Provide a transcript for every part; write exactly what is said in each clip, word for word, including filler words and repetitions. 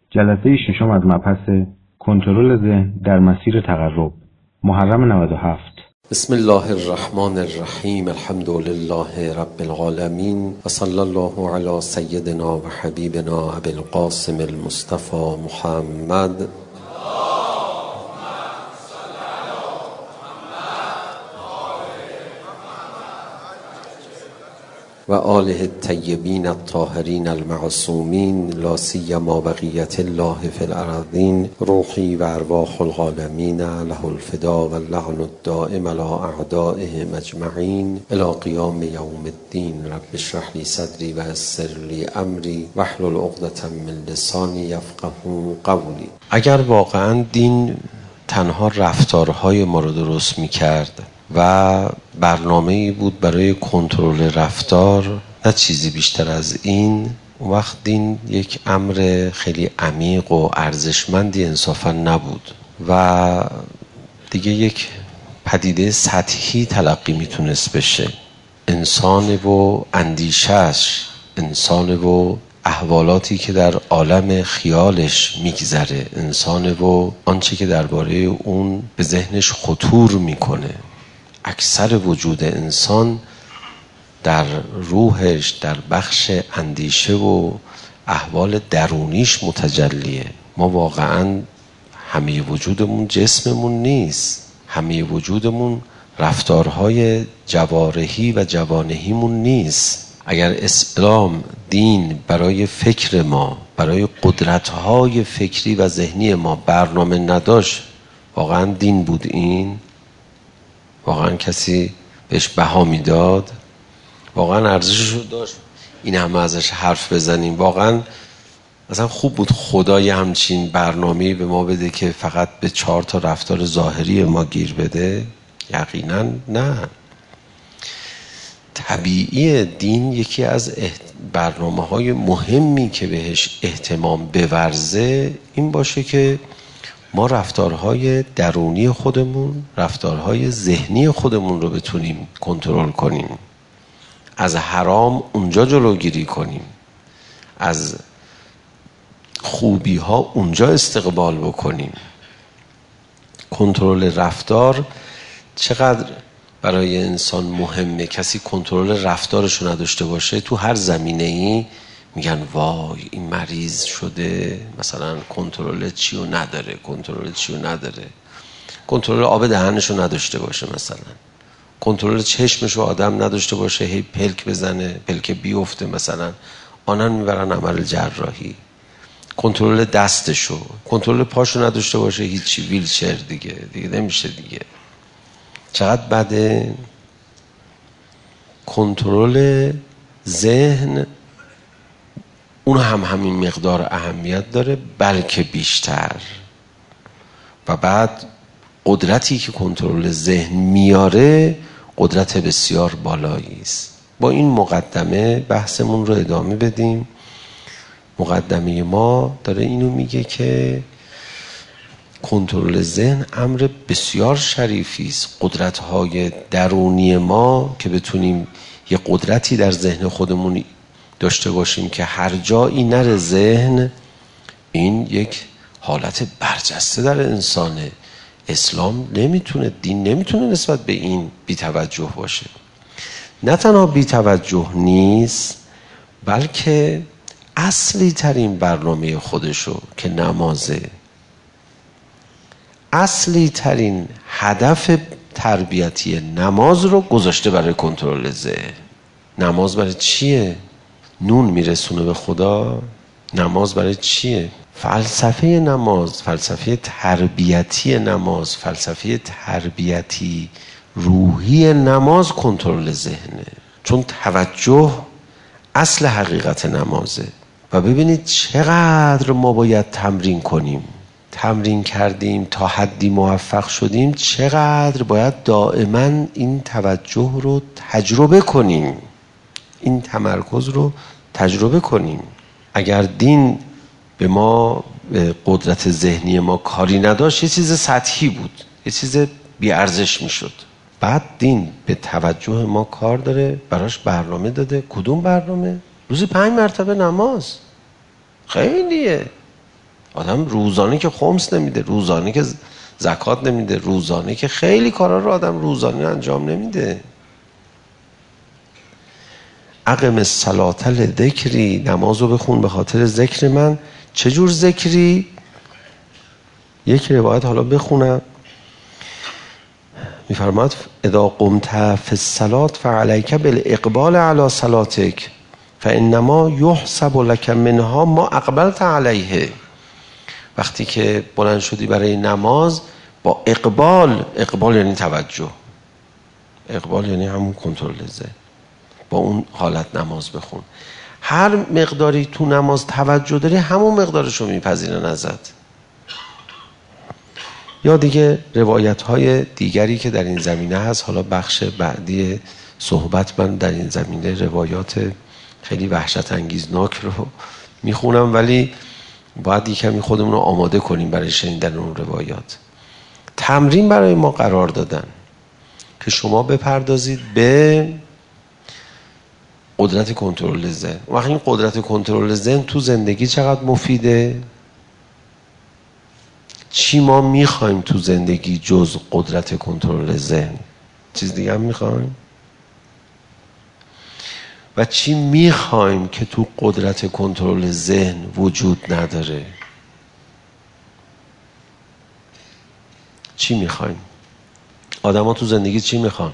جلسه ششم از مبحث کنترل ذهن در مسیر تقرب، محرم نود و هفت. بسم الله الرحمن الرحیم. الحمد لله رب العالمین و صلی الله علی سیدنا و حبیبنا ابی القاسم المصطفى محمد و آله الطیبین الطاهرین المعصومین، لا سیما بقیت الله فی الارضین. روحی و ارواح العالمین له الفدا و اللعن الدائم علی اعدائهم اجمعین الی قیام یوم الدین. رب اشرح لی صدری و یسر لی امری واحلل عقدة من لسانی یفقهوا قولی. اگر واقعا دین تنها رفتارهای ما رو درست می‌کرد و برنامه‌ای بود برای کنترل رفتار، نه چیزی بیشتر از این، اون وقت دین یک امر خیلی عمیق و ارزشمندی انصافا نبود و دیگه یک پدیده سطحی تلقی میتونست بشه. انسان و اندیشش، انسان و احوالاتی که در عالم خیالش میگذره، انسان و آنچه که درباره اون به ذهنش خطور میکنه. اکثر وجود انسان در روحش، در بخش اندیشه و احوال درونیش متجلیه. ما واقعا همه وجودمون جسممون نیست، همه وجودمون رفتارهای جوارحی و جوانحیمون نیست. اگر اسلام، دین برای فکر ما، برای قدرت‌های فکری و ذهنی ما برنامه نداشت، واقعا دین بود این؟ واقعا کسی بهش بها میداد؟ واقعا ارزشش رو داشت این همه ازش حرف بزنیم؟ واقعا مثلا خوب بود خدای همچین برنامه‌ای به ما بده که فقط به چهار تا رفتار ظاهری ما گیر بده؟ یقینا نه. طبیعی دین یکی از برنامه‌های مهمی که بهش اهتمام بورزه این باشه که ما رفتارهای درونی خودمون، رفتارهای ذهنی خودمون رو بتونیم کنترل کنیم، از حرام اونجا جلوگیری کنیم، از خوبی ها اونجا استقبال بکنیم. کنترل رفتار چقدر برای انسان مهمه. کسی کنترل رفتارش رو نداشته باشه، تو هر زمینه‌ای میگن وای این مریض شده، مثلا کنترل چیو نداره، کنترل چیو نداره. کنترل آب دهنشو نداشته باشه، مثلا کنترل چشمشو آدم نداشته باشه، هی پلک بزنه، پلک بیفته، مثلا آنن میبرن عمل جراحی. کنترل دستشو، کنترل پاشو نداشته باشه، هیچی، ویلچر دیگه دیگه نمیشه دیگه. چقدر بده. کنترل ذهن اون هم همین مقدار اهمیت داره، بلکه بیشتر. و بعد قدرتی که کنترل ذهن میاره قدرت بسیار بالایی است. با این مقدمه بحثمون رو ادامه بدیم. مقدمه ما داره اینو میگه که کنترل ذهن امر بسیار شریفی است. قدرت‌های درونی ما که بتونیم یه قدرتی در ذهن خودمون داشته باشیم که هر جایی نره ذهن، این یک حالت برجسته در انسانه. اسلام نمیتونه، دین نمیتونه نسبت به این بی توجه باشه. نه تنها بی توجه نیست، بلکه اصلی ترین برنامه خودشو که نمازه، اصلی ترین هدف تربیتی نماز رو گذاشته برای کنترل ذهن. نماز برای چیه؟ نون میرسونه به خدا؟ نماز برای چیه؟ فلسفه نماز، فلسفه تربیتی نماز، فلسفه تربیتی روحی نماز کنترل ذهنه. چون توجه اصل حقیقت نمازه. و ببینید چقدر ما باید تمرین کنیم. تمرین کردیم تا حدی موفق شدیم، چقدر باید دائما این توجه رو تجربه کنیم، این تمرکز رو تجربه کنیم. اگر دین به ما، به قدرت ذهنی ما کاری نداشت، یه چیز سطحی بود، یه چیز بی ارزش میشد. بعد دین به توجه ما کار داره، براش برنامه داده. کدوم برنامه؟ روزی پنج مرتبه نماز. خیلیه. آدم روزانه که خمس نمیده، روزانه که زکات نمیده، روزانه که خیلی کارا رو آدم روزانه انجام نمیده. اقم الصلاة لذکری، نمازو بخون به خاطر ذکر من. چه جور ذکری؟ یک روایت حالا بخونم، میفرماد اذا قمت فی الصلاة فعلیک بالاقبال علی صلاتک فانما یحسب لک منها ما اقبلت علیه. وقتی که بلند شدی برای نماز، با اقبال، اقبال یعنی توجه، اقبال یعنی همون کنترل ذهن، با اون حالت نماز بخون. هر مقداری تو نماز توجه داری همون مقدارشو میپذیرن ازت. یا دیگه روایت های دیگری که در این زمینه هست، حالا بخش بعدی صحبت من در این زمینه روایات خیلی وحشت انگیزناک رو میخونم، ولی باید یکمی خودمون رو آماده کنیم برای شنیدن اون روایات. تمرین برای ما قرار دادن که شما بپردازید به قدرت کنترل ذهن. وقتی این قدرت کنترل ذهن تو زندگی چقدر مفیده؟ چی ما میخوایم تو زندگی جز قدرت کنترل ذهن؟ چیز دیگه هم میخوایم؟ و چی میخوایم که تو قدرت کنترل ذهن وجود نداره؟ چی میخوایم؟ آدم ها تو زندگی چی میخوان؟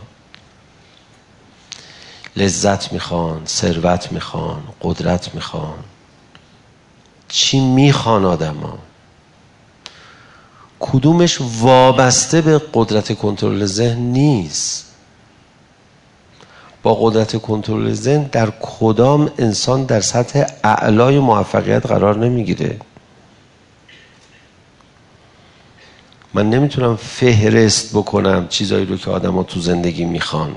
لذت میخوان، ثروت میخوان، قدرت میخوان. چی میخوان آدم ها؟ کدومش وابسته به قدرت کنترل ذهن نیست. با قدرت کنترل ذهن در کدام انسان در سطح اعلای موفقیت قرار نمیگیره. من نمیتونم فهرست بکنم چیزایی رو که آدم ها تو زندگی میخوان.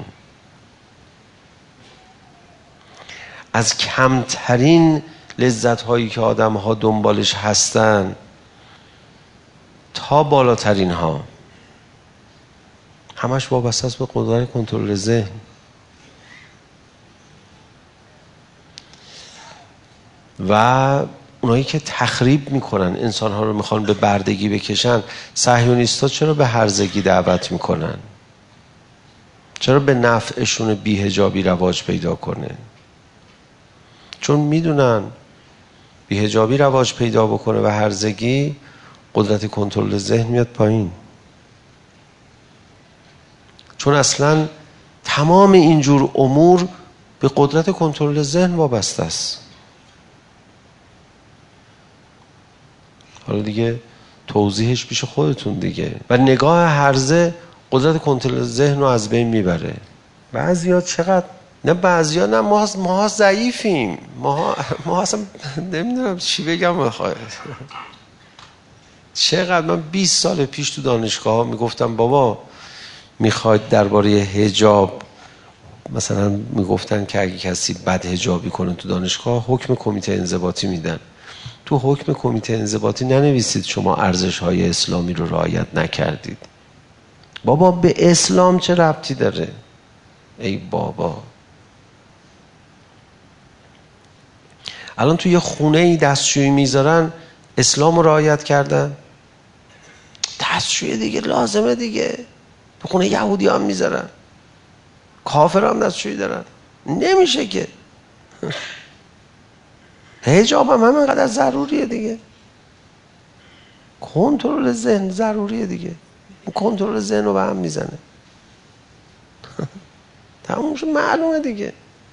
از کمترین لذت هایی که آدم ها دنبالش هستن تا بالاترین ها، همش وابسته است به قدرت کنترل ذهن. و اونایی که تخریب میکنن، انسان ها رو میخوان به بردگی بکشن، صهیونیستا چرا به هرزگی دعوت میکنن؟ چرا به نفعشون بی‌حجابی رواج پیدا کنه؟ چون میدونن بی‌حجابی رواج پیدا بکنه و هرزگی، قدرت کنترل ذهن میاد پایین. چون اصلا تمام اینجور امور به قدرت کنترل ذهن وابسته است. حالا دیگه توضیحش پیش خودتون دیگه. و نگاه هرزه قدرت کنترل ذهن رو از بین میبره. بعضیا چقدر، نه بعضیا، نه ما ما ضعیفیم. ما ما اصلا نمیدونم چی بگم بخوام. چقدر من بیست سال پیش تو دانشگاه ها میگفتم بابا میخواید درباره حجاب، مثلا میگفتن که اگه کسی بد حجابی کنه تو دانشگاه حکم کمیته انضباطی میدن. تو حکم کمیته انضباطی ننویسید شما ارزش های اسلامی رو رعایت نکردید. بابا به اسلام چه ربطی داره؟ ای بابا، الان تو یه خونه ای دستشویی میذارن، اسلام رو رعایت کردن؟ دستشویی دیگه لازمه دیگه. تو خونه یهودی هم میذارن، کافر هم دستشویی دارن، نمیشه که. حجاب هم همینقدر ضروریه دیگه. کنترل ذهن ضروریه دیگه. کنترل ذهن رو به هم میزنه. تموم شد، معلومه دیگه.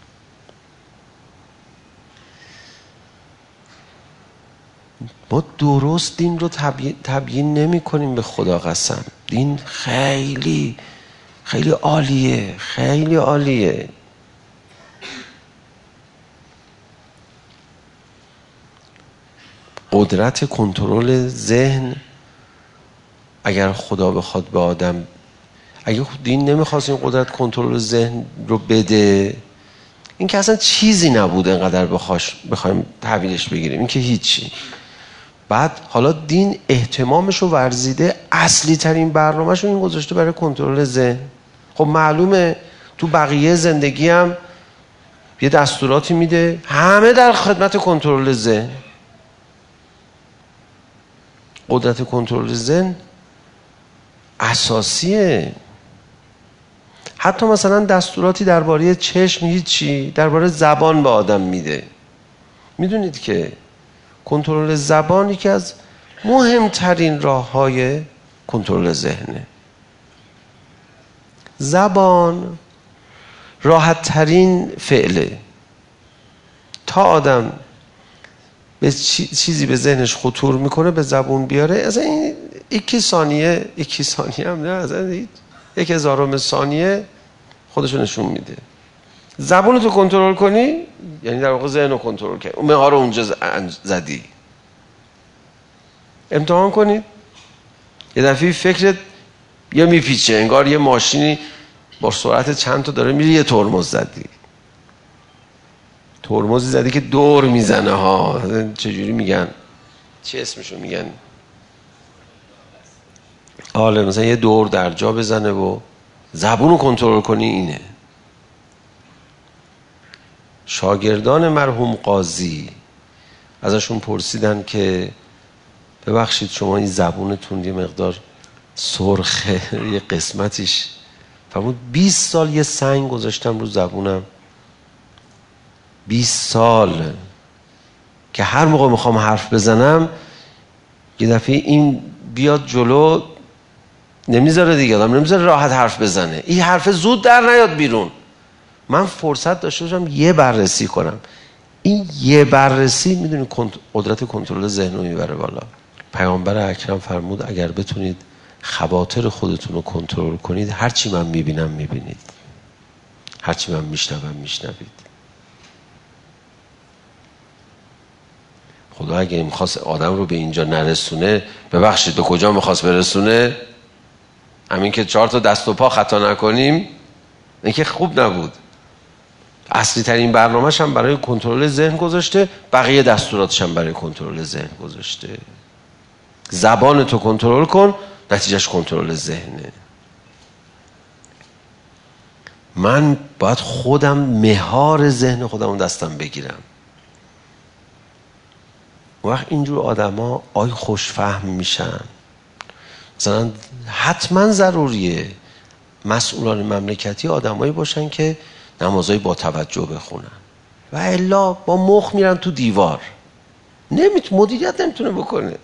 ما درست دین رو تبیین, تبیین نمی کنیم به خدا قسم. دین خیلی خیلی عالیه، خیلی عالیه. قدرت کنترل ذهن اگر خدا بخواد به آدم، اگه دین نمیخواست این قدرت کنترل ذهن رو بده، این که اصلا چیزی نبود انقدر بخواش بخوایم تحویلش بگیریم، این که هیچی. بعد حالا دین اهتمامش رو ورزیده، اصلی ترین برنامه‌ش رو این گذاشته برای کنترل ذهن. خب معلومه تو بقیه زندگی هم یه دستوراتی میده، همه در خدمت کنترل ذهن. قدرت کنترل ذهن اساسیه. حتی مثلا دستوراتی درباره چشم هیچی، درباره زبان به آدم میده. میدونید که کنترل زبان یکی از مهمترین راه‌های کنترل ذهنه. زبان راحت ترین فعله. تا آدم به چیزی به ذهنش خطور میکنه به زبون بیاره، از این یکی ثانیه یکی ثانیه هم نه، از این یک هزارم ثانیه خودشو نشون میده. زبون تو کنترل کنی یعنی در واقع ذهن رو کنترل کنی، اون مهار رو اونجا زدی. امتحان کنید، یه دفعه فکرت یا میپیچه، انگار یه ماشینی با سرعت چند تا داره میره، یه ترمز زدی، ترمزی زدی که دور میزنه ها. چجوری میگن، چه اسمشو میگن؟ آله، مثلا یه دور در جا بزنه و زبون رو کنترل کنی. اینه شاگردان مرحوم قاضی ازشون پرسیدن که ببخشید شما این زبونتون یه مقدار سرخه، یه قسمتیش، فرمود بیست سال یه سنگ گذاشتم رو زبونم، بیست سال که هر موقع میخوام حرف بزنم یه دفعه این بیاد جلو، نمیذاره دیگه، آدم نمیذاره راحت حرف بزنه، این حرف زود در نیاد بیرون. من فرصت داشته باشم یه بررسی کنم. این یه بررسی میدونی قدرت کنترل ذهن رو میبره بالا. پیامبر اکرم فرمود اگر بتونید خواطر خودتون رو کنترل کنید، هرچی من میبینم میبینید، هرچی من میشنوم میشنوید. خدا اگه میخواست آدم رو به اینجا نرسونه، ببخشید به کجا میخواست برسونه؟ همین که چهار تا دست و پا خطا نکنیم، این که خوب نبود. اصلی ترین برنامه‌ش هم برای کنترل ذهن گذاشته، بقیه دستوراتش هم برای کنترل ذهن گذاشته. زبان تو کنترل کن، نتیجهش کنترل ذهنه. من باید خودم مهار ذهن خودم دستم بگیرم. وقت اینجور آدم ها آی خوشفهم میشن. مثلا حتما ضروریه مسئولان مملکتی آدمایی باشن که نمازهای با توجه بخونن و الا با مخ میرن تو دیوار. نمیت مدیریت نمیتونه بکنه.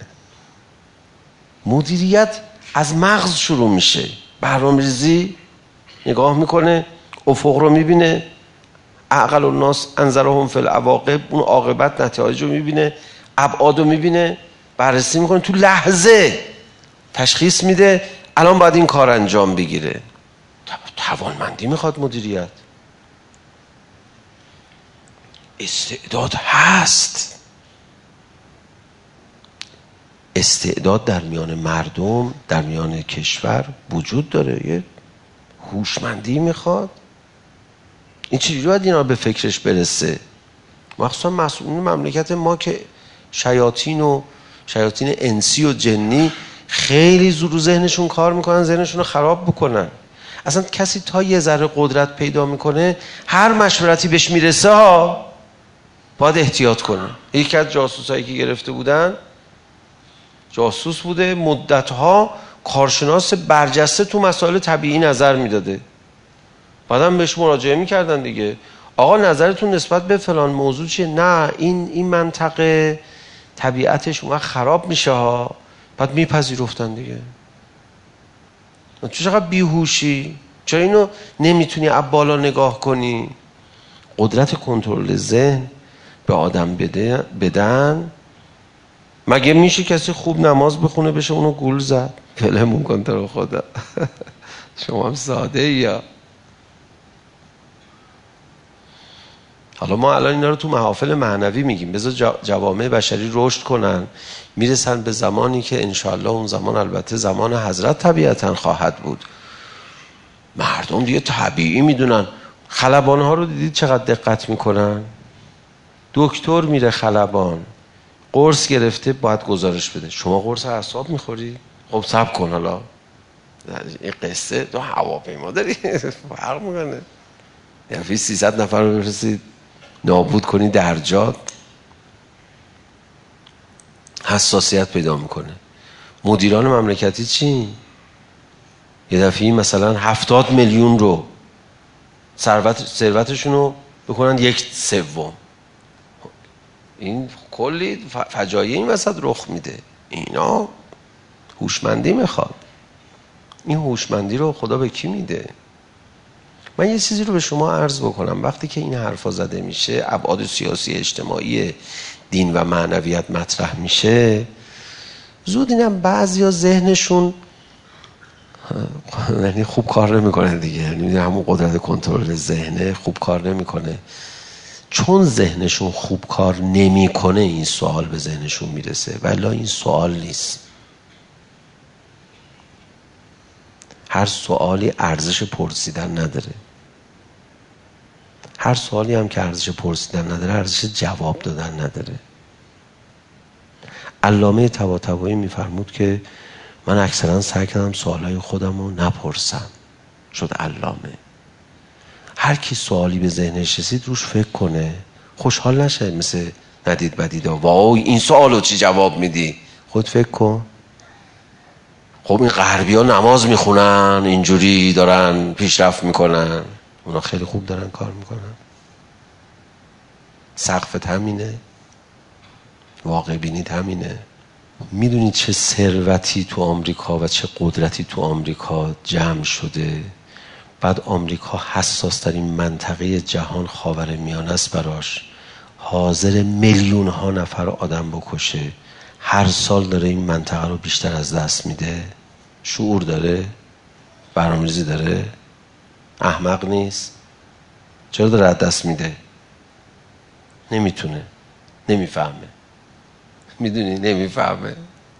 مدیریت از مغز شروع میشه. برنامه‌ریزی نگاه میکنه، افق رو میبینه، عقل الناس انذرهم فی العواقب، اون عاقبت نتایج رو میبینه، ابعاد رو میبینه، بررسی میکنه، تو لحظه تشخیص میده الان باید این کار انجام بگیره. توانمندی میخواد مدیریت. استعداد هست. استعداد در میان مردم، در میان کشور وجود داره. یه هوشمندی میخواد. این چجوری باید اینا به فکرش برسه؟ مخصوصا مسئولین مملکت ما که شیاطین و شیاطین انسی و جنی خیلی زور و ذهنشون کار میکنن، ذهنشون رو خراب بکنن. اصلا کسی تا یه ذره قدرت پیدا میکنه، هر مشورتی بهش میرسه ها باید احتیاط کنه. یکی از جاسوسایی که گرفته بودن، جاسوس بوده، مدتها کارشناس برجسته تو مسائل طبیعی نظر میداده. بعدم بهش مراجعه میکردن دیگه، آقا نظرتون نسبت به فلان موضوع چیه؟ نه این این منطقه طبیعتش اون خراب میشه ها. بعد میپذیرفتن دیگه. تو چقدر بیهوشی، چرا اینو نمیتونی از بالا نگاه کنی؟ قدرت کنترل ذهن به آدم بده بدن. مگه میشه کسی خوب نماز بخونه بشه اونو گول زد؟ فلمون کن تو رو خدا. شما هم ساده یا حالا ما الان اینا رو تو محافل معنوی میگیم، بذار جوامع بشری رشد کنن، میرسن به زمانی که انشاءالله اون زمان البته زمان حضرت طبیعتا خواهد بود، مردم دیگه طبیعی میدونن. خلبان ها رو دیدید چقدر دقت میکنن؟ دکتر میره خلبان، قرص گرفته باید گزارش بده. شما قرص اعصاب میخوری؟ خب صبر کن، حالا این قصه تو هواپیما داری فرق میکنه. یعنی سیصد نفر رو بفرستید نابود کنی درجات، حساسیت پیدا میکنه. مدیران مملکتی چی؟ یه دفعه مثلا هفتاد میلیون رو ثروت ثروتشون رو بکنن یک سوم. این کلی فجایع این وسط رخ میده. اینا هوشمندی میخواد. این هوشمندی رو خدا به کی میده؟ من یه چیزی رو به شما عرض بکنم. وقتی که این حرفا زده میشه، ابعاد سیاسی اجتماعی دین و معنویت مطرح میشه، زود اینم بعضیا ذهنشون یعنی خوب کار نمیکنه دیگه، یعنی همون قدرت کنترل ذهنه خوب کار نمیکنه. چون ذهنشون خوب کار نمیکنه این سوال به ذهنشون میرسه، ولی این سوال نیست. هر سوالی ارزش پرسیدن نداره. هر سوالی هم که ارزش پرسیدن نداره ارزش جواب دادن نداره. علامه طباطبایی میفرمود که من اکثرا سعی کردم سوالای خودم رو نپرسم، شد علامه. هر کی سوالی به ذهنش رسید روش فکر کنه، خوشحال نشه مثل ندید بدیدا وای این سوالو چی جواب میدی. خود فکر کن. خب این غربی ها نماز میخونن، اینجوری دارن پیشرفت میکنن، اونا خیلی خوب دارن کار میکنن. سقفت همینه، واقع بینیت همینه. میدونید چه ثروتی تو آمریکا و چه قدرتی تو آمریکا جمع شده؟ بعد آمریکا حساس ترین منطقه جهان خاورمیانه است، براش حاضر میلیون ها نفر آدم بکشه، هر سال داره این منطقه رو بیشتر از دست میده. شعور داره؟ برنامه‌ریزی داره؟ احمق نیست؟ چرا داره از دست میده؟ نمیتونه، نمیفهمه. میدونی نمیفهمه.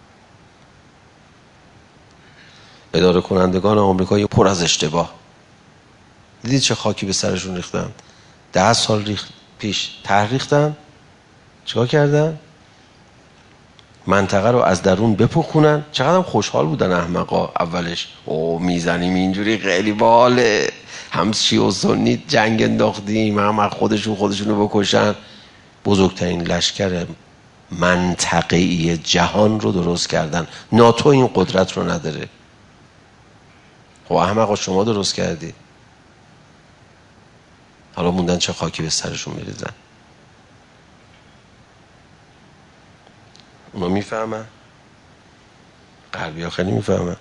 اداره کنندگان آمریکا پر از اشتباه. دیدید چه خاکی به سرشون ریختن؟ ده سال ریخت پیش طرح ریختن، چیکار کردن؟ منطقه رو از درون بپکنن. چقدر هم خوشحال بودن احمقا اولش. او میزنیم اینجوری خیلی باله، هم شیعه و سنی جنگ انداختیم، هم خودشون خودشونو بکشن. بزرگترین لشکر منطقه‌ای جهان رو درست کردن. ناتو این قدرت رو نداره. خب احمقا شما درست کردی، حالا موندن چه خاکی به سرشون میریزن. اونا میفهمن؟ غربی ها خیلی میفهمن.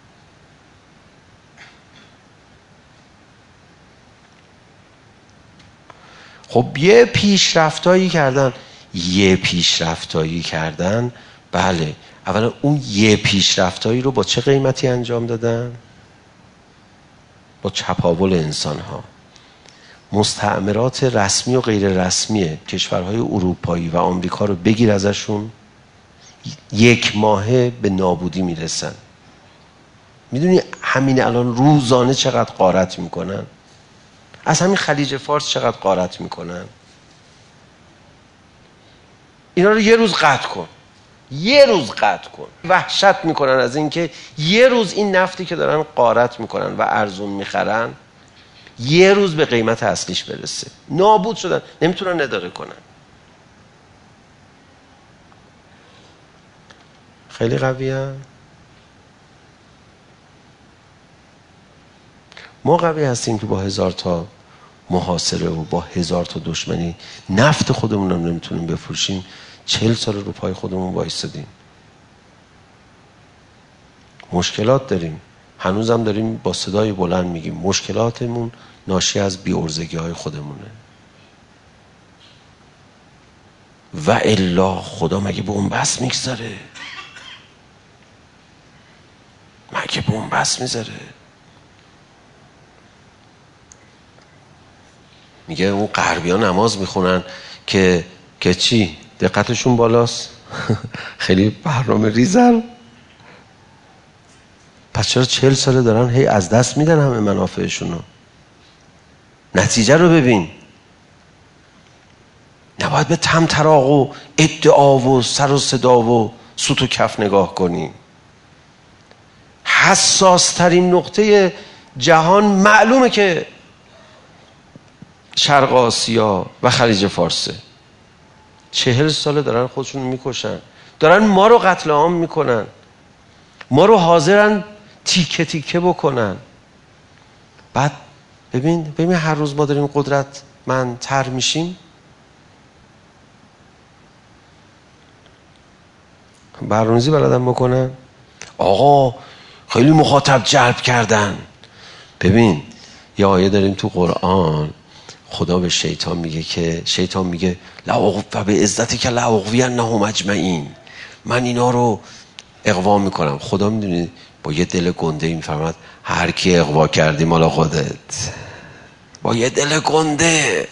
خب یه پیشرفتایی کردن یه پیشرفتایی کردن بله. اولا اون یه پیشرفتایی رو با چه قیمتی انجام دادن؟ با چپاول انسان ها. مستعمرات رسمی و غیر رسمی کشورهای اروپایی و آمریکا رو بگیر ازشون، یک ماهه به نابودی میرسن. میدونی همین الان روزانه چقدر غارت میکنن؟ از همین خلیج فارس چقدر غارت میکنن؟ اینا رو یه روز قطع کن، یه روز قطع کن. وحشت میکنن از اینکه یه روز این نفتی که دارن غارت میکنن و ارزون میخرن یه روز به قیمت اصلیش برسه. نابود شدن، نمیتونن اداره کنن. خیلی قویه. ما قوی هستیم که با هزار تا محاصره و با هزار تا دشمنی نفت خودمون رو نمیتونیم بفروشیم. چهل سال رو پای خودمون وایسادیم. مشکلات داریم، هنوزم داریم با صدای بلند میگیم مشکلاتمون ناشی از بی‌عرضگی های خودمونه. و الا خدا مگه بن‌بست میگذاره؟ مگه بن‌بست میذاره؟ میگه اون غربی ها نماز میخونن که که چی؟ دقتشون بالاست. خیلی برنامه ریزن. پس چرا چهل ساله دارن هی از دست میدن همه منافعشونو؟ نتیجه رو ببین. نباید به طمطراق و ادعا و سر و صدا و سوت و کف نگاه کنیم. حساس ترین نقطه جهان معلومه که شرق آسیا و خلیج فارسه. چهل ساله دارن خودشون میکشن، دارن ما رو قتل عام میکنن. ما رو حاضرن تیکه تیکه بکنن. بعد ببین ببین هر روز ما داریم قدرت من تر میشیم. برنامه‌ریزی بلدن بکنن. آقا خیلی مخاطب جلب کردن. ببین یه آیه داریم تو قرآن، خدا به شیطان میگه که شیطان میگه لا و به عزتی که لا اغوینهم اجمعین، من اینا رو اغوا میکنم. خدا میدونی با یه دل گنده این فرماد هر کی اغوا کردی مال خودت. با یه دل گنده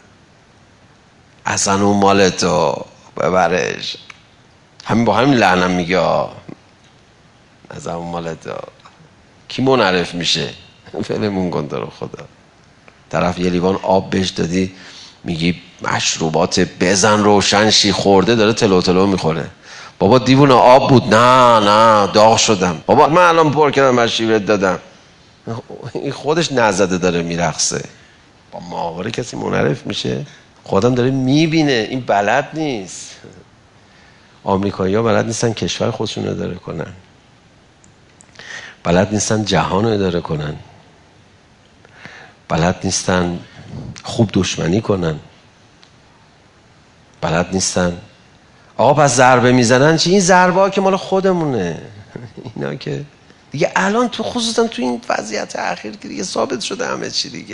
اصلا اون مال تو ببرش. همین با همین لعنم میگه اصلا اون مال تو. کی منعرف میشه؟ فعلمون گنده رو خدا. طرف یه لیوان آب بهش دادی میگی مشروبات بزن روشن شی، خورده داره تلو تلو میخوره. بابا دیوونه آب بود. نه نه داغ شدم. بابا من الان پر کردم مشروبت دادم. این خودش نزده داره میرقصه. با ماهواره کسی منعرف میشه؟ خودم داره میبینه. این بلد نیست. آمریکایی ها بلد نیستن کشور خودشون رو اداره کنن، بلد نیستن جهان رو اداره کنن، بلد نیستن خوب دشمنی کنن، بلد نیستن. آقا پس ضربه میزنن چی؟ این ضربه ها که مال خودمونه. اینا که دیگه الان تو خصوصا تو این وضعیت اخیر که دیگه ثابت شده همه چی دیگه.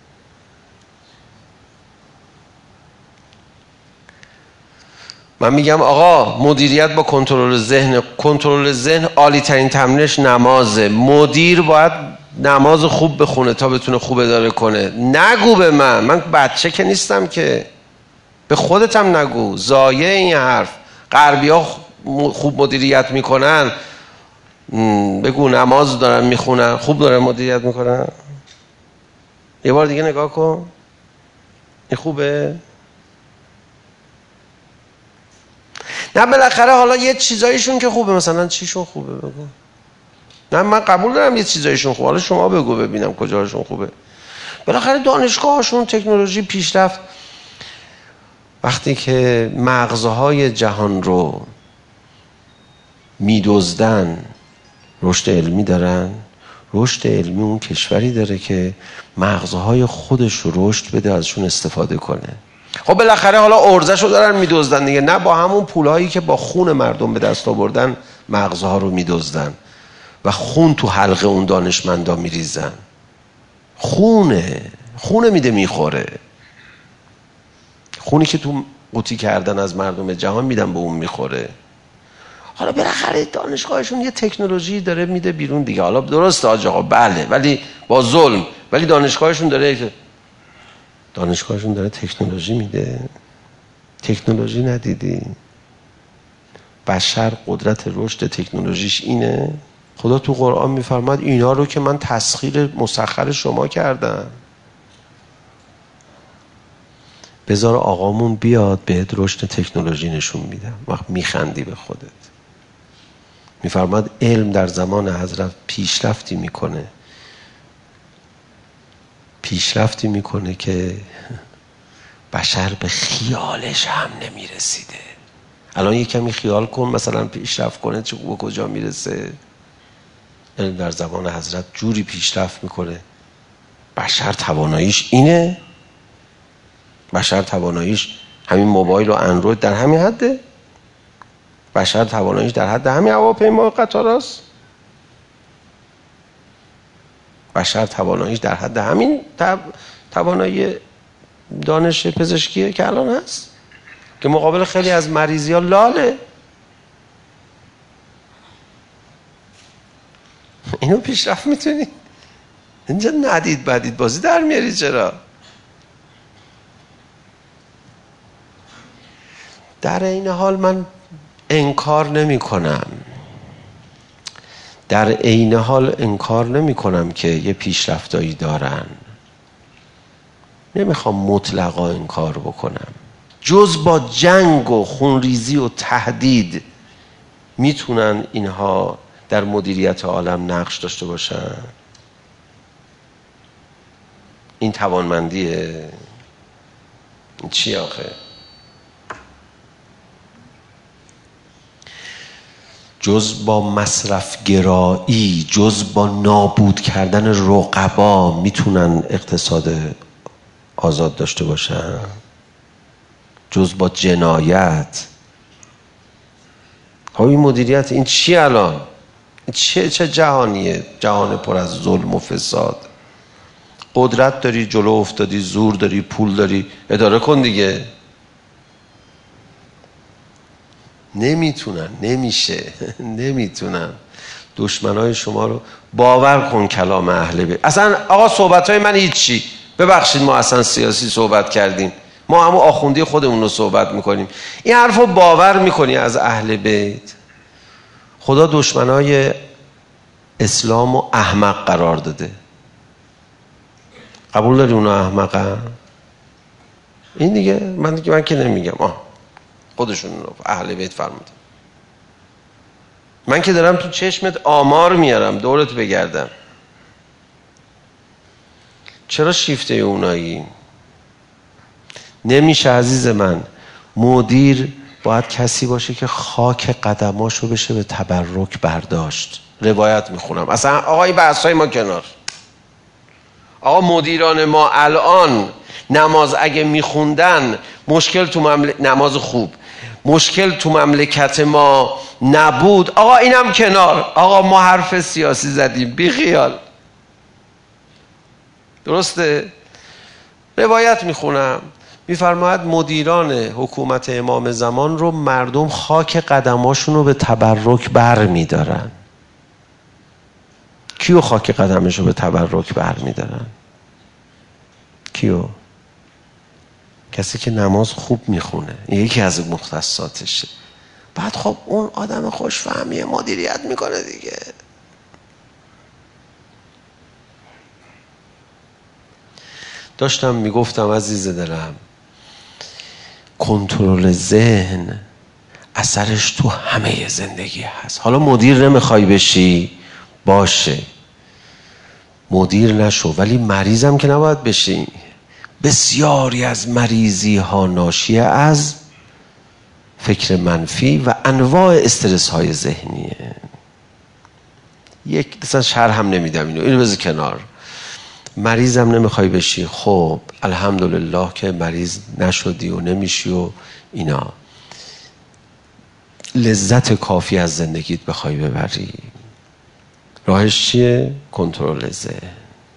من میگم آقا مدیریت با کنترل ذهن. کنترل ذهن عالی ترین تمرینش نمازه. مدیر باید نماز خوب بخونه تا بتونه خوب اداره کنه. نگو به من، من بچه که نیستم که. به خودت هم نگو. ضایع این حرف. غربی ها خوب مدیریت میکنن، بگو نماز دارن میخونن خوب دارن مدیریت میکنن. یه بار دیگه نگاه کن. این خوبه؟ نه بالاخره حالا یه چیزایشون که خوبه. مثلا چیشون خوبه بگو. نه من قبول دارم یه چیزایشون خوبه، حالا شما بگو ببینم کجاشون خوبه. بالاخره دانشگاهشون تکنولوژی پیشرفت. وقتی که مغزهای جهان رو میدزدن رشد علمی دارن. رشد علمی اون کشوری داره که مغزهای خودش رو رشد بده ازشون استفاده کنه. خب بالاخره حالا ارزش رو دارن میدزدن دیگه. نه با همون پولهایی که با خون مردم به دست آوردن مغزها رو میدزدن و خون تو حلقه اون دانشمندا میریزن. خونه خونه میده میخوره. خونی که تو قوطی کردن از مردم جهان میدن به اون میخوره. حالا بالاخره دانشگاهشون یه تکنولوژی داره میده بیرون دیگه. حالا درسته آج آقا بله، ولی با ظلم. ولی دانشگاهشون داره دانشگاهشون داره تکنولوژی میده. تکنولوژی ندیدی؟ بشر قدرت رشد تکنولوژیش اینه. خدا تو قرآن میفرماد اینا رو که من تسخیر مسخر شما کردم. بذار آقامون بیاد بهت رشد تکنولوژی نشون میدم. وقت میخندی به خودت. میفرماد علم در زمان حضرت پیشرفتی میکنه پیشرفتی میکنه که بشر به خیالش هم نمیرسیده. الان یه کمی خیال کن مثلا پیشرفت کنه چه به کجا میرسه. علم در زمان حضرت جوری پیشرفت میکنه بشر تواناییش اینه. بشر تواناییش همین موبایل و اندروید در همین حده. بشر تواناییش در حد همین هواپیما و قطاراست. بشر تواناییش در حد همین توانایی دانش پزشکیه که الان هست که مقابل خیلی از مریضی ها لاله. اینو پیشرفت میتونی؟ اینجا ندید بدید بازی در میاری. چرا؟ در این حال من انکار نمی کنم در عین حال انکار نمی کنم که یه پیشرفتایی دارن. نمیخوام مطلقا انکار بکنم. جز با جنگ و خونریزی و تهدید میتونن اینها در مدیریت عالم نقش داشته باشن. این توانمندیه. این چی آخه؟ جز با مصرف گرایی، جز با نابود کردن رقبا میتونن اقتصاد آزاد داشته باشن؟ جز با جنایت؟ ها این مدیریت این چی الان؟ این چه چه جهانیه؟ جهان پر از ظلم و فساد. قدرت داری، جلو افتادی، زور داری، پول داری، اداره کن دیگه. نمیتونن، نمیشه، نمیتونن. دشمنای شما رو باور کن کلام اهل بیت. اصلا آقا صحبتهای من هیچی، ببخشید ما اصلا سیاسی صحبت کردیم، ما همون آخوندی خودمون رو صحبت میکنیم. این حرف رو باور میکنی از اهل بیت؟ خدا دشمنای اسلام و احمق قرار داده. قبول داری اونا احمقن؟ این دیگه من دیگه من که نمیگم، آه خودشون اهل بیت فرمودن. من که دارم تو چشمت آمار میارم دورت بگردم. چرا شیفته اونایی؟ نمیشه عزیز من. مدیر باید کسی باشه که خاک قدماشو بشه به تبرک برداشت. روایت میخونم اصلا آقای بحثای ما کنار. آقا مدیران ما الان نماز اگه میخوندن مشکل تو ممل... نماز خوب مشکل تو مملکت ما نبود، آقا اینم کنار، آقا ما حرف سیاسی زدیم بی خیال. درسته؟ روایت میخونم میفرماید مدیران حکومت امام زمان رو مردم خاک قدماشون رو به تبرک بر میدارن. کیو خاک قدمش رو به تبرک بر میدارن؟ کیو؟ کسی که نماز خوب میخونه، یکی از مختصاتشه. بعد خب اون آدم خوشفهمی مدیریت میکنه دیگه. داشتم میگفتم عزیز دلم، کنترل ذهن اثرش تو همه زندگی هست. حالا مدیر نمیخوای بشی باشه، مدیر نشو، ولی مریضم که نباید بشی. بسیاری از مریضی ها ناشی از فکر منفی و انواع استرس های ذهنیه. یک مثلا شرح هم نمیدم اینو اینو بذار کنار. مریضم نمیخوای بشی، خب الحمدلله که مریض نشدی و نمیشی و اینا. لذت کافی از زندگیت بخوای ببری، راهش چیه؟ کنترل ذهن.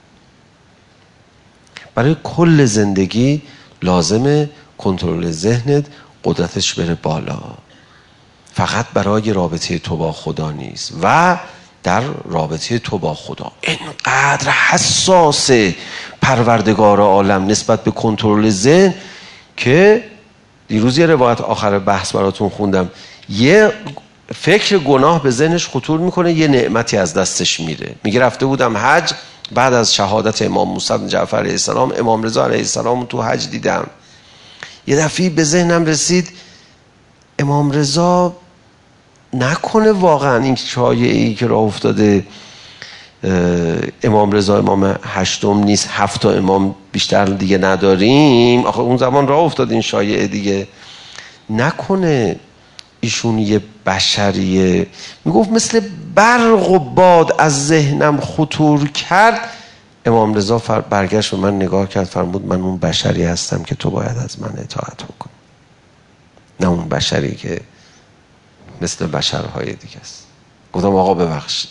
برای کل زندگی لازمه کنترل ذهنت قدرتش بره بالا. فقط برای رابطه تو با خدا نیست و در رابطه تو با خدا. اینقدر حساس پروردگار عالم نسبت به کنترل ذهن که دیروز یه روایت آخر بحث براتون خوندم. یه فکر گناه به ذهنش خطور میکنه، یه نعمتی از دستش میره. میگه رفته بودم حج، بعد از شهادت امام موسی بن جعفر علیه السلام امام رضا علیه السلام تو حج دیدم. یه دفعه به ذهنم رسید امام رضا نکنه واقعا این شایعه‌ای که راه افتاده امام رضا امام هشتم نیست، هفت تا امام بیشتر دیگه نداریم. آخه اون زمان راه افتاد این شایعه دیگه. نکنه ایشون یه بشریه. میگفت مثل برق و باد از ذهنم خطور کرد. امام رضا برگشت و من نگاه کرد، فرمود من اون بشری هستم که تو باید از من اطاعت بکنی، نه اون بشری که مثل بشرهای دیگه است. گفتم آقا ببخشید.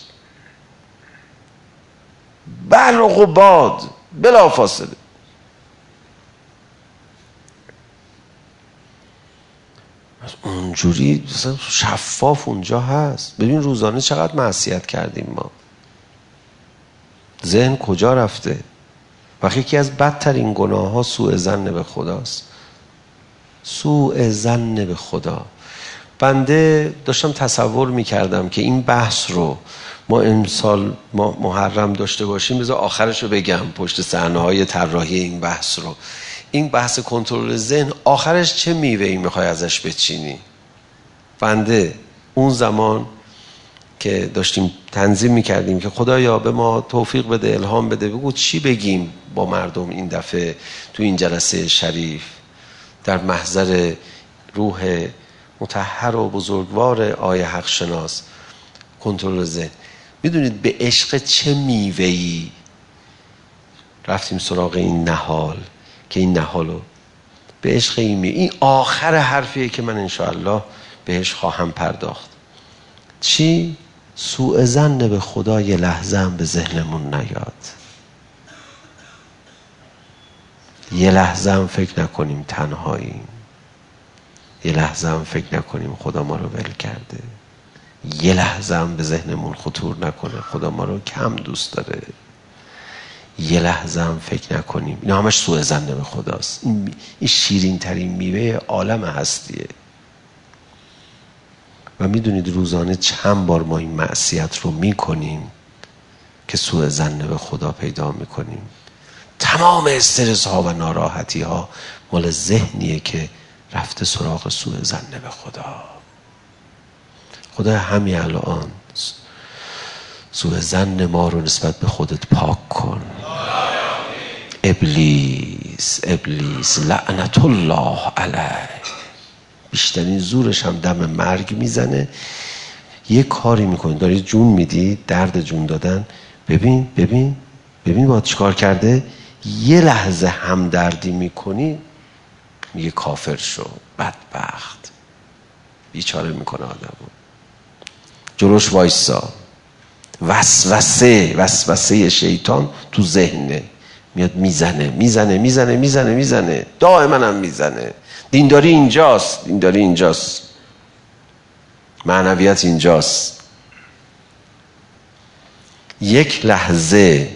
برق و باد بلا فاصله. اونجوری شفاف اونجا هست. ببین روزانه چقدر معصیت کردیم ما. ذهن کجا رفته؟ و یکی از بدترین گناه ها سوء ظن به خداست. سوء ظن به خدا. بنده داشتم تصور میکردم که این بحث رو ما امسال ما محرم داشته باشیم. بذار آخرش رو بگم، پشت صحنه های طراحی این بحث رو. این بحث کنترل ذهن آخرش چه میوه‌ای میخوای ازش بچینی؟ بنده اون زمان که داشتیم تنظیم میکردیم که خدایا به ما توفیق بده، الهام بده، بگو چی بگیم با مردم این دفعه تو این جلسه شریف در محضر روح مطهر و بزرگوار آیه حق شناس. کنترل ذهن. میدونید به عشق چه میوه‌ای رفتیم سراغ این نهال که این نهالو به عشق این میوه، این آخر حرفیه که من انشاءالله بهش خواهم پرداخت. چی؟ سوء ظن به خدا یه لحظه هم به ذهنمون نیاد. یه لحظه هم فکر نکنیم تنهاییم. یه لحظه هم فکر نکنیم خدا ما رو ول کرده. یه لحظه هم به ذهنمون خطور نکنه خدا ما رو کم دوست داره. یه لحظه هم فکر نکنیم. اینا همش سوء ظن به خداست. این, این شیرین ترین میوه عالم هستیه. و میدونید روزانه چند بار ما این معصیت رو میکنیم که سوء ظن به خدا پیدا میکنیم. تمام استرس ها و ناراحتی ها مال ذهنیه که رفته سراغ سوء ظن به خدا. خدا همین الان سوء ظن ما رو نسبت به خودت پاک کن. ابلیس ابلیس لعنت الله علیه، بیشترین زورش هم دم مرگ میزنه. یه کاری میکنه، داری جون میدی، درد جون دادن، ببین ببین ببین با چیکار کرده. یه لحظه همدردی میکنی میگه کافر شو، بدبخت، بیچاره میکنه آدمو. جلوش وایسا. وسوسه وسوسه شیطان تو ذهنه، میاد میزنه میزنه میزنه میزنه میزنه دائما هم میزنه. دینداری اینجاست، دینداری اینجاست، معنویت اینجاست. یک لحظه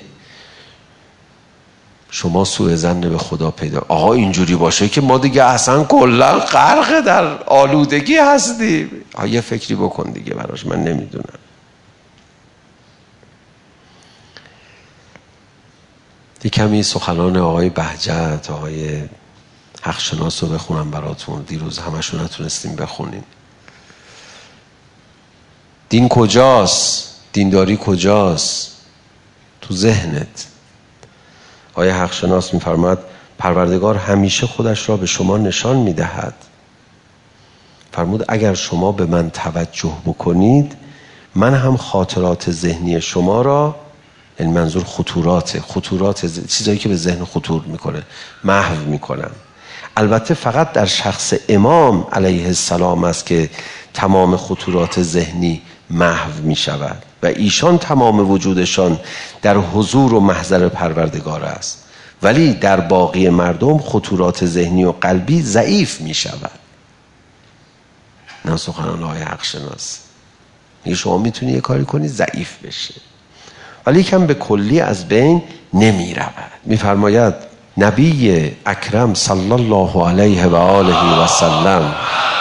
شما سوء ظن به خدا پیدا، آقا اینجوری باشه که ما دیگه اصلا کلا غرق در آلودگی هستیم. آقا یه فکری بکن دیگه براش، من نمیدونم. یه کمی سخنان آقای بهجت، آقای حق شناس رو بخونم براتون. دیروز همشون نتونستیم بخونیم. دین کجاست؟ دینداری کجاست؟ تو ذهنت. آقای حق شناس میفرماد پروردگار همیشه خودش را به شما نشان میدهد. فرمود اگر شما به من توجه بکنید من هم خاطرات ذهنی شما را، این منظور خطورات خطورات ز... چیزایی که به ذهن خطور میکنه محو میکنم. البته فقط در شخص امام علیه السلام است که تمام خطورات ذهنی محو میشود و ایشان تمام وجودشان در حضور و محضر پروردگار است، ولی در باقی مردم خطورات ذهنی و قلبی ضعیف میشود. نه سخنان آقای حق شناس. میگه شما میتونی یه کاری کنی ضعیف بشه، ولی کم به کلی از بین نمی رود. میفرماید نبی اکرم صلی الله علیه و آله و سلم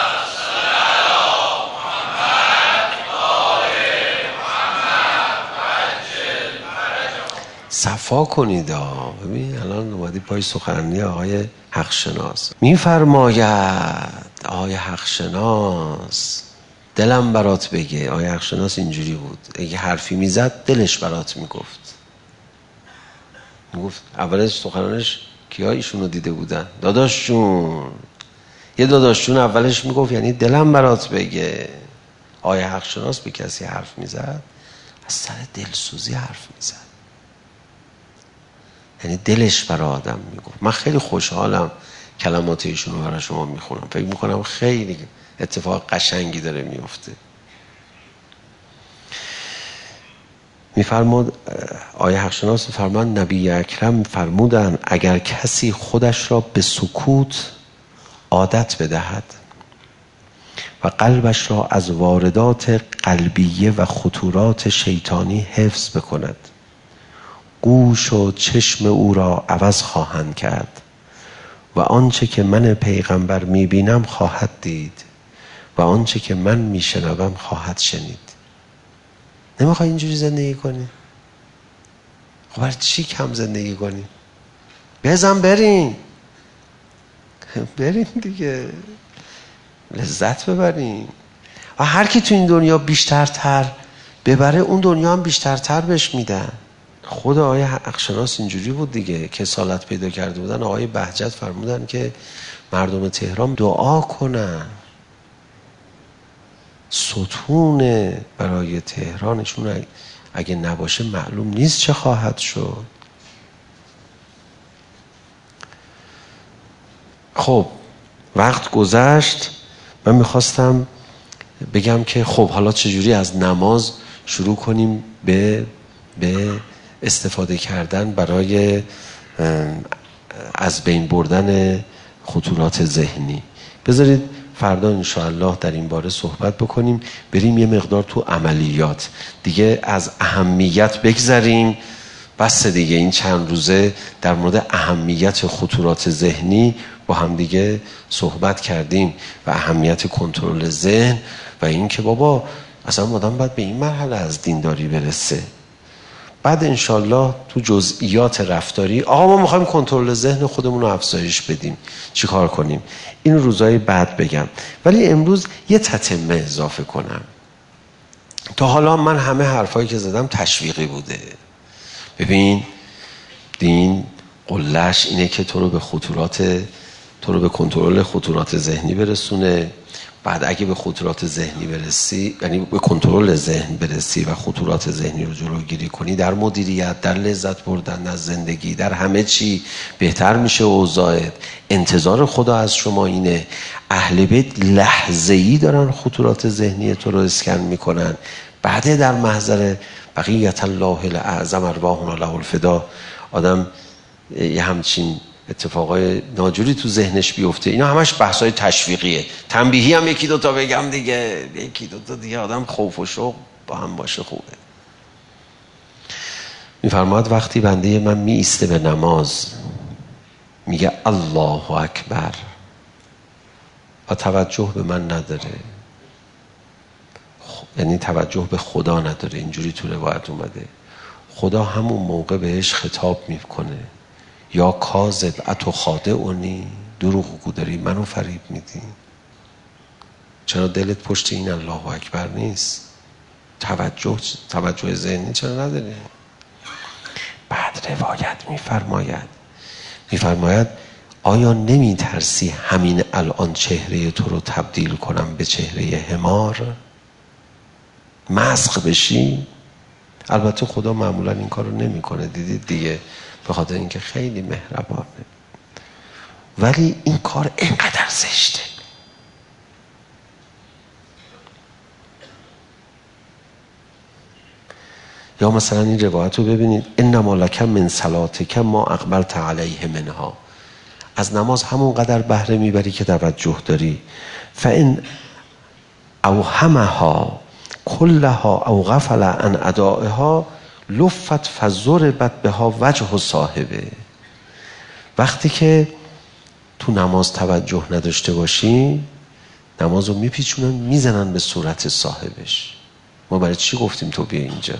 صفا کنید. ببین الان اومدی پای سخنرانی آقای حق شناس. میفرماید آقای حق شناس دلم برات بگه. آقای حق شناس اینجوری بود، اگه حرفی میزد دلش برات میگفت. میگفت اولش سخنانش کیا ایشونو دیده بودن؟ داداششون. یه داداششون اولش میگفت یعنی دلم برات بگه. آقای حق شناس به کسی حرف میزد از سر دلسوزی حرف میزد، یعنی دلش برای آدم میگفت. من خیلی خوشحالم کلمات ایشونو برای شما میخونم، فکر میکنم خیلی اتفاق قشنگی داره میفته. میفرمود آیه حق شناس فرمان نبی اکرم فرمودن اگر کسی خودش را به سکوت عادت بدهد و قلبش را از واردات قلبیه و خطورات شیطانی حفظ بکند، گوش و چشم او را عوض خواهند کرد و آنچه که من پیغمبر میبینم خواهد دید و آنچه که من میشنوم خواهد شنید. نمیخوای اینجوری زندگی کنی؟ خب برای چی کم زندگی کنی؟ بزن بریم بریم دیگه، لذت ببریم. و هر کی تو این دنیا بیشترتر ببره اون دنیا هم بیشترتر بهش میدن. خود آقای حق شناس اینجوری بود دیگه، کسالت پیدا کرده بودن. آقای بهجت فرمودن که مردم تهران دعا کنن. ستون برای تهرانشون اگه نباشه معلوم نیست چه خواهد شد. خب وقت گذشت، من میخواستم بگم که خب حالا چجوری از نماز شروع کنیم به به استفاده کردن برای از بین بردن خطورات ذهنی. بذارید فردا انشاءالله در این باره صحبت بکنیم. بریم یه مقدار تو عملیات دیگه، از اهمیت بگذریم. بس دیگه این چند روزه در مورد اهمیت خطورات ذهنی با هم دیگه صحبت کردیم و اهمیت کنترل ذهن و این که بابا اصلا آدم باید به این مرحله از دینداری برسه. بعد انشالله تو جزئیات رفتاری آقا ما میخوایم کنترل ذهن خودمون رو افزایش بدیم، چی کار کنیم؟ این روزهای بعد بگم، ولی امروز یه تتمه اضافه کنم. تا حالا من همه حرفایی که زدم تشویقی بوده. ببین دین قله‌اش اینه که تو رو به خطورات تو رو به کنترل خطورات ذهنی برسونه. بعد اگه به خطورات ذهنی برسی، یعنی به کنترل ذهن برسی و خطورات ذهنی رو جلوگیری کنی، در مدیریت، در لذت بردن از زندگی، در همه چی بهتر میشه اوضاعت. انتظار خدا از شما اینه. اهل بیت لحظه‌ای دارن خطورات ذهنی تو رو اسکن میکنن. بعد در محضر بقیت الله الاعظم ارواحنا له الفدا آدم یه همچین اتفاقای ناجوری تو ذهنش بیفته. اینا همش بحثای تشویقیه. تنبیهی هم یکی دوتا بگم دیگه، یکی دوتا دیگه آدم خوف و شوق با هم باشه خوبه. میفرماد وقتی بنده من می ایسته به نماز میگه الله اکبر و توجه به من نداره، یعنی توجه به خدا نداره، اینجوری تو روایت اومده، خدا همون موقع بهش خطاب میکنه یا کاذب اتو خادعنی، دروغگو داری، منو فریب میدی. چرا دلت پشت این الله اکبر نیست؟ توجه توجه ذهنی چرا نداری؟ بعد روایت میفرماید میفرماید آیا نمی ترسی همین الان چهره تو رو تبدیل کنم به چهره حمار، مسخ بشی؟ البته خدا معمولا این کار رو نمی کنه، دیدید دیگه، به خاطر اینکه خیلی مهربانه. ولی این کار اینقدر زشته. یا مثلا این روایت رو ببینید انما لک من صلاتک ما اقبلت علیه منها، از نماز همون قدر بهره میبری که توجه داری. فان اوهمها کلها او غفل عن ادائها لفت فضربت بها وجه صاحبه. وقتی که تو نماز توجه نداشته باشی نماز رو میپیچونن میزنن به صورت صاحبش. ما برای چی گفتیم تو بیا اینجا؟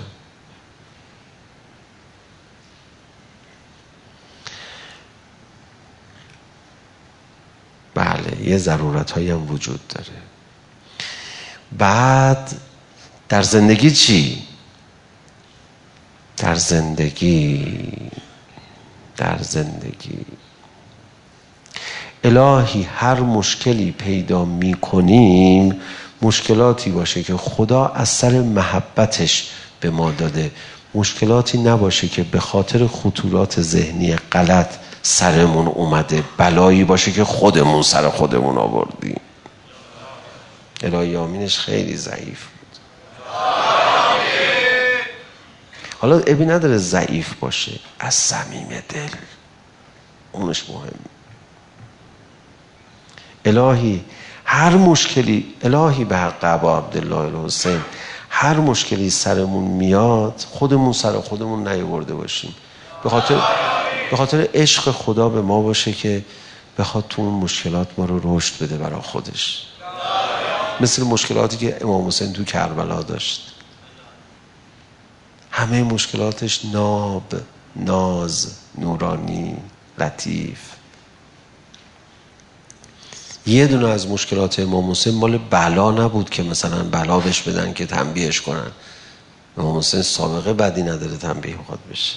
بله یه ضرورت هایی هم وجود داره. بعد در زندگی چی؟ در زندگی در زندگی الهی هر مشکلی پیدا می کنیم مشکلاتی باشه که خدا از سر محبتش به ما داده، مشکلاتی نباشه که به خاطر خطورات ذهنی غلط سرمون اومده، بلایی باشه که خودمون سر خودمون آوردیم. الهی آمینش خیلی ضعیف بود. حالا ابی نداره ضعیف باشه، از صمیم دل، اونش مهم. الهی هر مشکلی، الهی به حق ابا عبدالله الحسین، هر مشکلی سرمون میاد خودمون سر خودمون نیاورده باشیم، به خاطر به خاطر عشق خدا به ما باشه که بخواد تو اون مشکلات ما رو رشد بده برای خودش. مثل مشکلاتی که امام حسین تو کربلا داشت، همه مشکلاتش ناب، ناز، نورانی، لطیف. یه دونه از مشکلات امام حسین مال بلا نبود که مثلا بلا بهش بدن که تنبیهش کنن. امام حسین سابقه بدی نداره تنبیه بخواد بشه.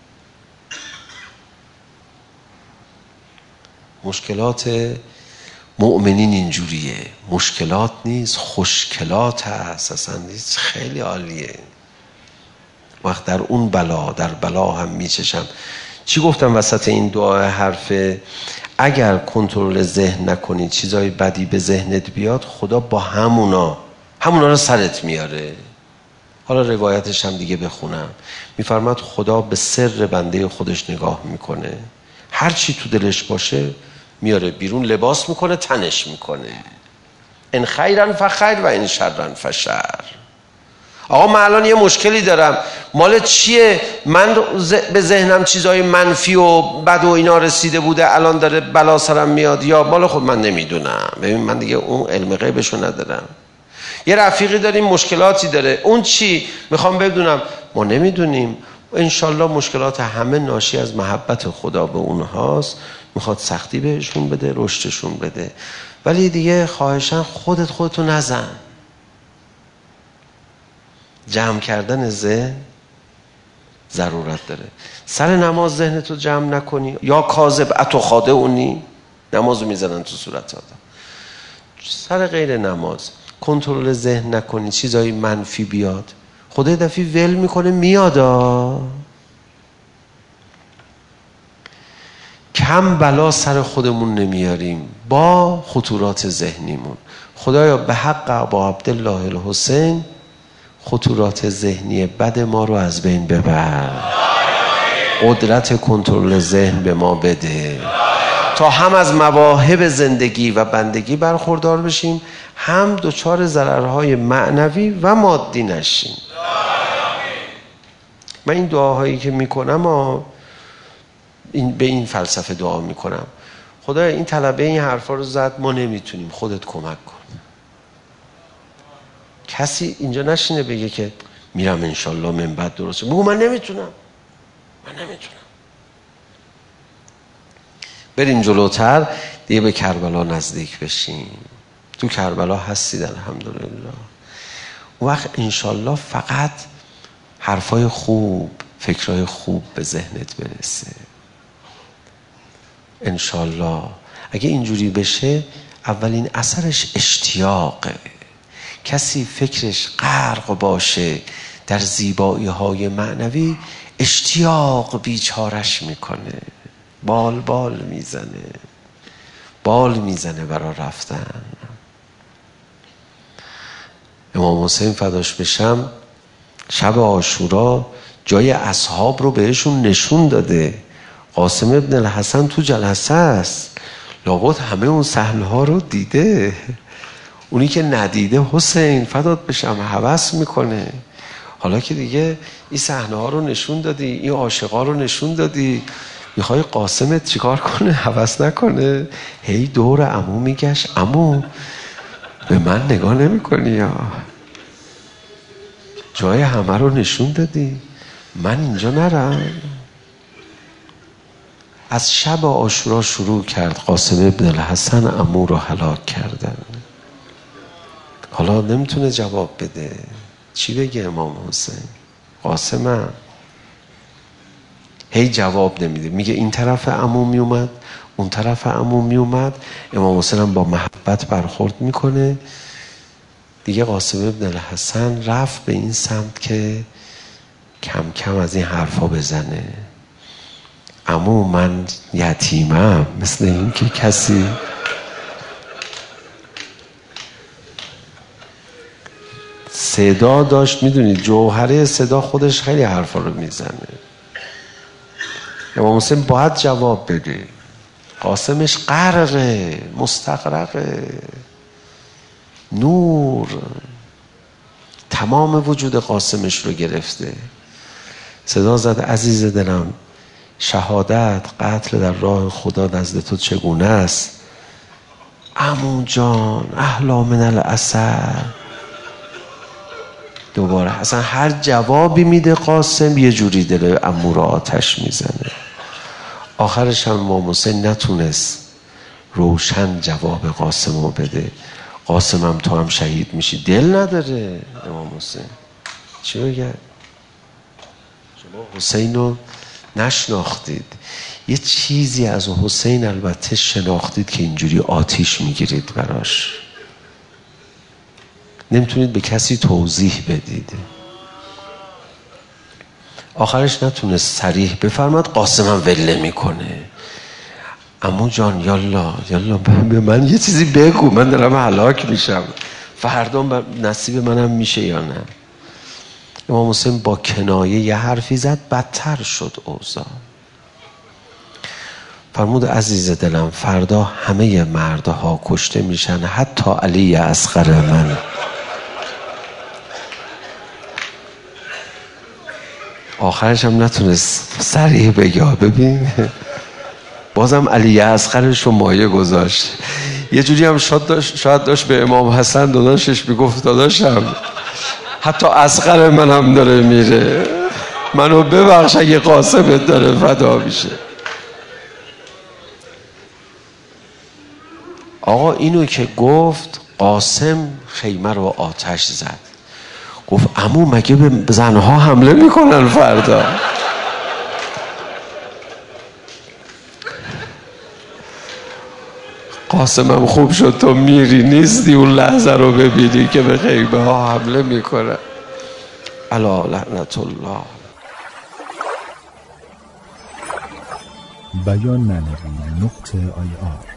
مشکلات مؤمنین اینجوریه، مشکلات نیست، خوشکلات هست، اصلا نیست، خیلی عالیه. وقت در اون بلا، در بلا هم میچشم. چی گفتم وسط این دعا حرفه؟ اگر کنترل ذهن نکنی چیزای بدی به ذهنت بیاد، خدا با همونا همونا رو سرت میاره. حالا روایتش هم دیگه بخونم. میفرماد خدا به سر بنده خودش نگاه میکنه، هر چی تو دلش باشه میاره بیرون، لباس میکنه، تنش میکنه. ان خیرن فخیر و ان شرن فشر. آقا من الان یه مشکلی دارم، مال چیه؟ من به ذهنم چیزای منفی و بد و اینا رسیده بوده، الان داره بلا سرم میاد، یا مال خود من نمیدونم. ببین من دیگه اون علم غیبشو ندارم. یه رفیقی داریم مشکلاتی داره، اون چی؟ میخوام بدونم. ما نمیدونیم. انشالله مشکلات همه ناشی از محبت خدا به اونهاست، میخواد سختی بهشون بده، رشدشون بده. ولی دیگه خواهشاً خودت خودتو نزن. جمع کردن ذهن ضرورت داره. سر نماز ذهنتو جمع نکنی، یا کاذب اتو خادعونی، نمازو میزنن تو صورت آدم. سر غیر نماز کنترل ذهن نکنی، چیزای منفی بیاد، خدا دفعی ول میکنه میادا. کم بلا سر خودمون نمیاریم با خطورات ذهنیمون. خدایا به حق ابا عبدالله الحسین خطورات ذهنی بد ما رو از بین ببر، قدرت کنترل ذهن به ما بده تا هم از مواهب زندگی و بندگی برخوردار بشیم، هم دچار ضررهای معنوی و مادی نشیم. من این دعاهایی که میکنم این به این فلسفه دعا میکنم. خدایا این طلبه این حرفا رو زد، ما نمیتونیم، خودت کمک کن. کسی اینجا نشینه بگه که میرم انشالله من بعد درسته، بگو من نمیتونم، من نمیتونم. بریم جلوتر دیگه، به کربلا نزدیک بشیم. تو کربلا هستید الحمدلله. اون وقت انشالله فقط حرفای خوب، فکرای خوب به ذهنت برسه. انشالله اگه اینجوری بشه، اولین اثرش اشتیاقه. کسی فکرش غرق باشه در زیبایی های معنوی، اشتیاق بیچارش میکنه، بال بال میزنه، بال میزنه برای رفتن. امام حسین فداش بشم شب عاشورا جای اصحاب رو بهشون نشون داده. قاسم ابن الحسن تو جلسه است، لابد همه اون صحنه ها رو دیده. اونی که ندیده حسین فدات بشم هوس میکنه. حالا که دیگه این صحنه ها رو نشون دادی، این عاشقا رو نشون دادی، میخوای قاسمت چیکار کنه؟ هوس نکنه؟ هی دور عمو میگشت، عمو به من نگاه نمی کنی یا جای همه رو نشون دادی، من اینجا نرم. از شب عاشورا شروع کرد قاسم ابن الحسن عمو رو هلاک کردن. حالا نمیتونه جواب بده، چی بگه امام حسین؟ قاسمم هی جواب نمیده، میگه این طرف عمو میومد، اون طرف عمو میومد. امام حسین هم با محبت برخورد میکنه. دیگه قاسم ابن الحسن رفت به این سمت که کم کم از این حرفا بزنه. عمو من یتیمم، مثل این که کسی صدا داشت. میدونید جوهره صدا خودش خیلی حرفا رو میزنه. امام حسین باید جواب بده. قاسمش غرقه، مستغرقه، نور تمام وجود قاسمش رو گرفته. صدا زد عزیز دلم، شهادت، قتل در راه خدا نزد تو چگونه است؟ عمو جان احلا من العسل. دوباره اصلا هر جوابی میده قاسم یه جوری دل عمو رو آتش میزنه. آخرش هم امام حسین نتونست روشن جواب قاسم رو بده. قاسم هم تو هم شهید میشی، دل نداره امام حسین. چی بگه؟ شما حسین رو نشناختید. یه چیزی از حسین البته شناختید که اینجوری آتیش میگیرید براش، نمیتونید به کسی توضیح بدید. آخرش نتونست صریح بفرماد قاسمم ول میکنه. عمو جان یالا یالا به من یه چیزی بگو، من دارم هلاک میشم، فردا نصیب منم میشه یا نه. امام حسین با کنایه یه حرفی زد، بدتر شد اوضاع. فرمود عزیز دلم فردا همه مردها کشته میشن، حتی علی اصغر من. آخرش هم نتونست صریح بگه. ببین بازم علی اصغرش رو مایه گذاشت. یه جوری هم شاید داشت, شاید داشت به امام حسن داداشش میگفت داداشم حتی اصغر منم داره میره، منو ببخش اگه قاسمت داره فدا میشه. آقا اینو که گفت قاسم خیمه رو آتش زد. گفت عمو مگه به زنها حمله میکنن فردا؟ قاسمم خوب شد تو میری نیستی اون لحظه رو ببینی که به خیمه ها حمله میکنن. الا لعنت الله. بیان معنوی نقطه آی آر